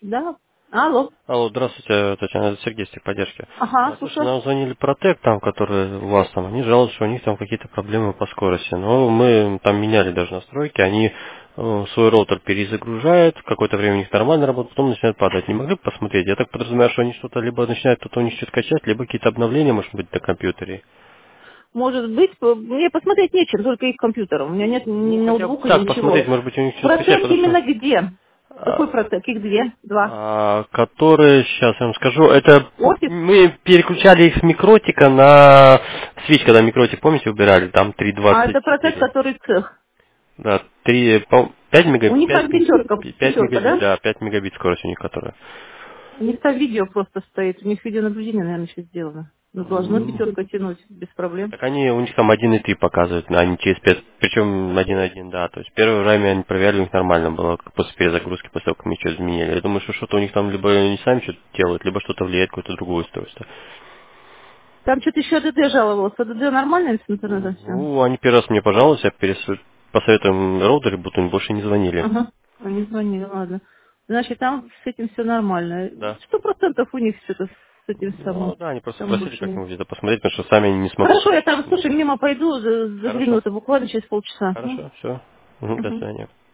Да. Алло. Алло, здравствуйте, Татьяна, это Сергей с техподдержки. Ага, Слушай, слушаю. нам звонили Протек, там, которые у вас там, они жалуются, что у них там какие-то проблемы по скорости. Но мы там меняли даже настройки, они свой роутер перезагружают, какое-то время у них нормально работает, потом начинает падать. Не могли бы посмотреть? Я так подразумеваю, что они что-то либо начинают кто-то у них что-то качать, либо какие-то обновления, может быть, на компьютере. Может быть, мне посмотреть нечем, только их компьютером. У меня нет ни Ну, хотя бы ноутбука, ни так посмотреть, ничего. может быть, у них что-то скачать, Протек потому что именно где? Какой а, протек? Их две? Два. которые, сейчас я вам скажу, это Офис? мы переключали их с микротика на свич, когда микротик, помните, убирали, там А это протек, 3.24. который цех. Да, 5 У них там пятерка, 5 пятерка, мегабит, да? да, 5 мегабит скорость у них, которая. У них там видео просто стоит. У них видеонаблюдение, наверное, еще сделано. Но должно М, пятерка тянуть без проблем. Так они, у них там 1.3 показывают, а не через 5, причем 1.1, да, то есть первое время они проверяли, у них нормально было, как после перезагрузки, после того, как мы что изменили. Я думаю, что что-то у них там либо не сами что-то делают, либо что-то влияет, какое-то другое устройство. Там что-то еще АДД жаловался. АДД нормально с интернетом все? Ну, они первый раз мне пожаловались, я посоветуем роутере, будто они больше не звонили. Ага. Они звонили, ладно. Значит, там с этим все нормально. Да. 100% у них что-то с этим Ну, самым. да, они просто Там просили больше нет. как-нибудь это посмотреть, потому что сами они не смогут. Хорошо, я там, слушай, мимо пойду, загляну, Хорошо. это буквально через полчаса. Ну, Хорошо, все. До мгм. свидания.